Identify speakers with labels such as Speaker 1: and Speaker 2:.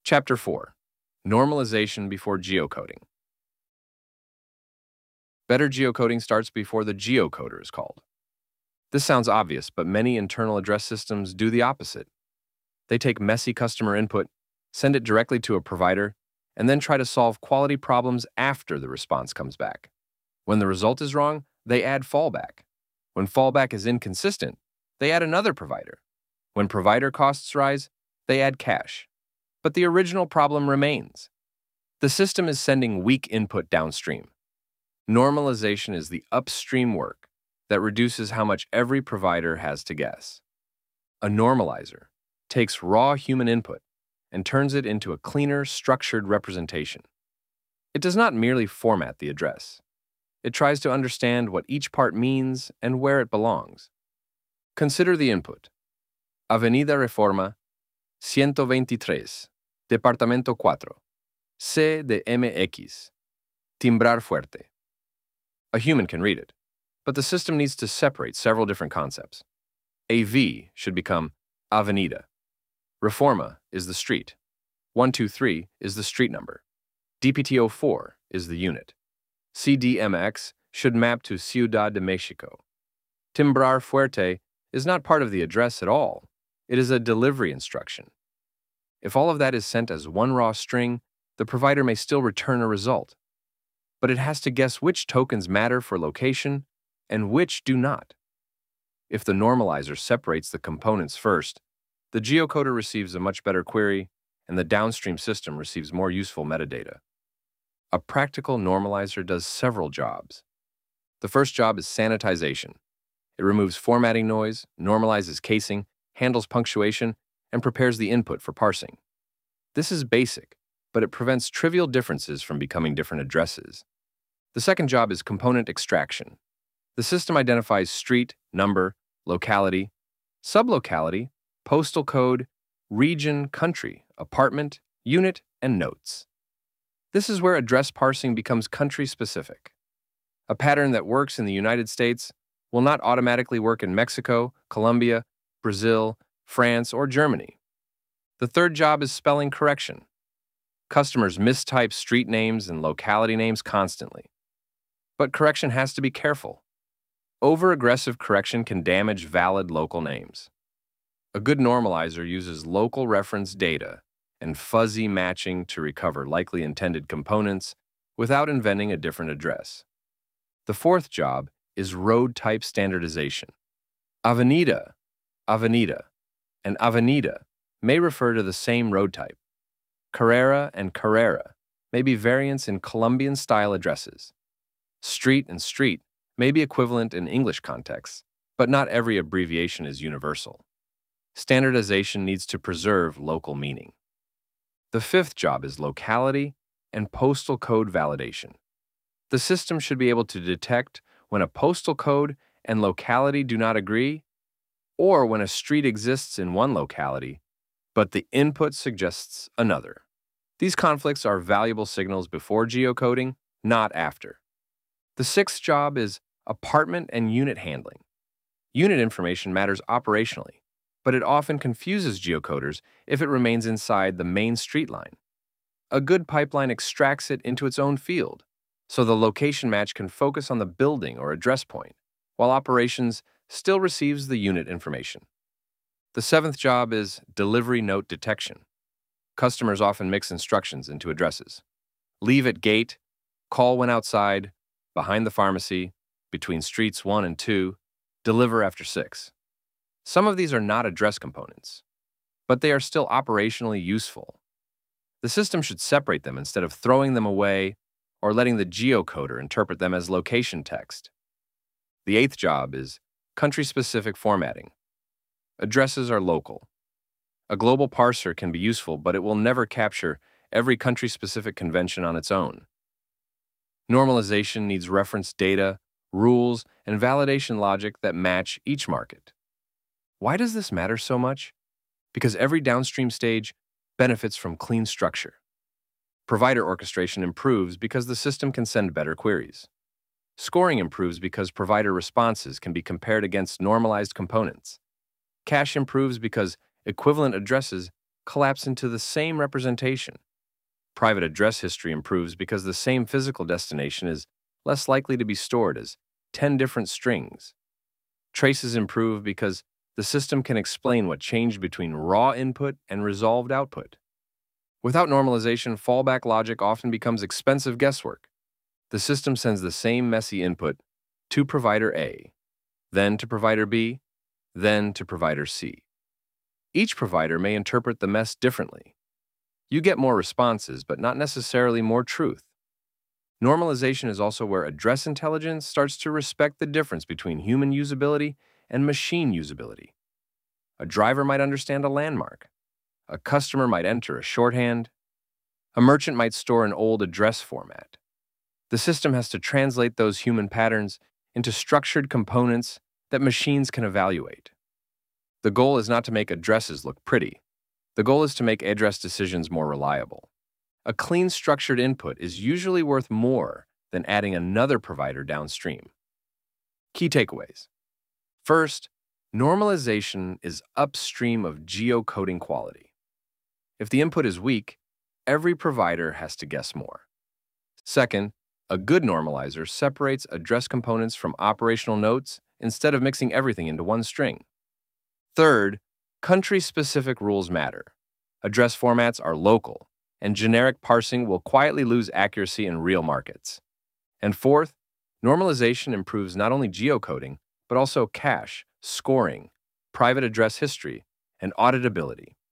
Speaker 1: Chapter 4. Normalization before geocoding. Better geocoding starts before the geocoder is called. This sounds obvious, but many internal address systems do the opposite. They take messy customer input, send it directly to a provider, and then try to solve quality problems after the response comes back. When the result is wrong, they add fallback. When fallback is inconsistent, they add another provider. When provider costs rise, they add cache. But the original problem remains. The system is sending weak input downstream. Normalization is the upstream work that reduces how much every provider has to guess. A normalizer takes raw human input and turns it into a cleaner, structured representation. It does not merely format the address. It tries to understand what each part means and where it belongs. Consider the input. Avenida Reforma, 123, Departamento 4, C de MX, timbrar fuerte. A human can read it, but the system needs to separate several different concepts. A V should become Avenida. Reforma is the street. 123 is the street number. DPTO4 is the unit. CDMX should map to Ciudad de Mexico. Timbrar fuerte is not part of the address at all. It is a delivery instruction. If all of that is sent as one raw string, the provider may still return a result. But it has to guess which tokens matter for location and which do not. If the normalizer separates the components first, the geocoder receives a much better query, and the downstream system receives more useful metadata. A practical normalizer does several jobs. The first job is sanitization. It removes formatting noise, normalizes casing, handles punctuation, and prepares the input for parsing. This is basic, but it prevents trivial differences from becoming different addresses. The second job is component extraction. The system identifies street, number, locality, sublocality, postal code, region, country, apartment, unit, and notes. This is where address parsing becomes country-specific. A pattern that works in the United States will not automatically work in Mexico, Colombia, Brazil, France, or Germany. The third job is spelling correction. Customers mistype street names and locality names constantly. But correction has to be careful. Over-aggressive correction can damage valid local names. A good normalizer uses local reference data and fuzzy matching to recover likely intended components without inventing a different address. The fourth job is road type standardization. Avenida, Avenida, and Avenida may refer to the same road type. Carrera and Carrera may be variants in Colombian-style addresses. Street and street may be equivalent in English contexts, but not every abbreviation is universal. Standardization needs to preserve local meaning. The fifth job is locality and postal code validation. The system should be able to detect when a postal code and locality do not agree, or when a street exists in one locality, but the input suggests another. These conflicts are valuable signals before geocoding, not after. The sixth job is apartment and unit handling. Unit information matters operationally, but it often confuses geocoders if it remains inside the main street line. A good pipeline extracts it into its own field, so the location match can focus on the building or address point, while operations still receives the unit information. The seventh job is delivery note detection. Customers often mix instructions into addresses. Leave at gate, call when outside, behind the pharmacy, between streets 1 and 2, deliver after 6. Some of these are not address components, but they are still operationally useful. The system should separate them instead of throwing them away or letting the geocoder interpret them as location text. The eighth job is country-specific formatting. Addresses are local. A global parser can be useful, but it will never capture every country-specific convention on its own. Normalization needs reference data, rules, and validation logic that match each market. Why does this matter so much? Because every downstream stage benefits from clean structure. Provider orchestration improves because the system can send better queries. Scoring improves because provider responses can be compared against normalized components. Cache improves because equivalent addresses collapse into the same representation. Private address history improves because the same physical destination is less likely to be stored as 10 different strings. Traces improve because the system can explain what changed between raw input and resolved output. Without normalization, fallback logic often becomes expensive guesswork. The system sends the same messy input to provider A, then to provider B, then to provider C. Each provider may interpret the mess differently. You get more responses, but not necessarily more truth. Normalization is also where address intelligence starts to respect the difference between human usability and machine usability. A driver might understand a landmark. A customer might enter a shorthand. A merchant might store an old address format. The system has to translate those human patterns into structured components that machines can evaluate. The goal is not to make addresses look pretty. The goal is to make address decisions more reliable. A clean, structured input is usually worth more than adding another provider downstream. Key takeaways. First, normalization is upstream of geocoding quality. If the input is weak, every provider has to guess more. Second, a good normalizer separates address components from operational notes instead of mixing everything into one string. Third, country-specific rules matter. Address formats are local, and generic parsing will quietly lose accuracy in real markets. And fourth, normalization improves not only geocoding, but also cache, scoring, private address history, and auditability.